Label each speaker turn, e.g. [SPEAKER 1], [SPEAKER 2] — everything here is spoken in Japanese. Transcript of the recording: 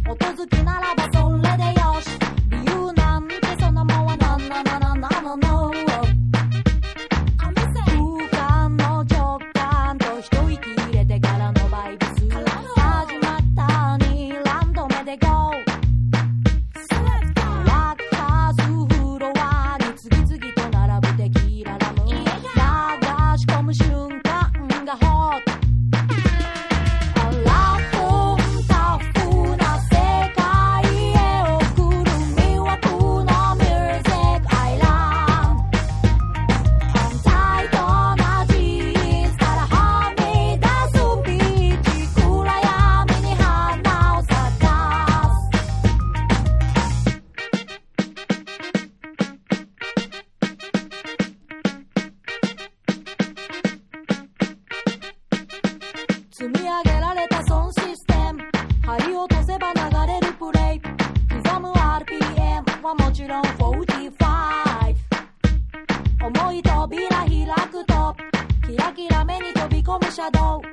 [SPEAKER 1] 音好きならばそれでよし。理由なんてそんなもんはなんななななのの。空間の直感と一息入れてからのバイブス。始まったに何度目で GO。 ワッカースフロアに次々と並ぶテキーララム。流し込む瞬間がホット。積み上げられたソンシステム、針落とせば流れるプレイ、刻む RPM はもちろん45。重い扉開くとキラキラ目に飛び込むシャドウ、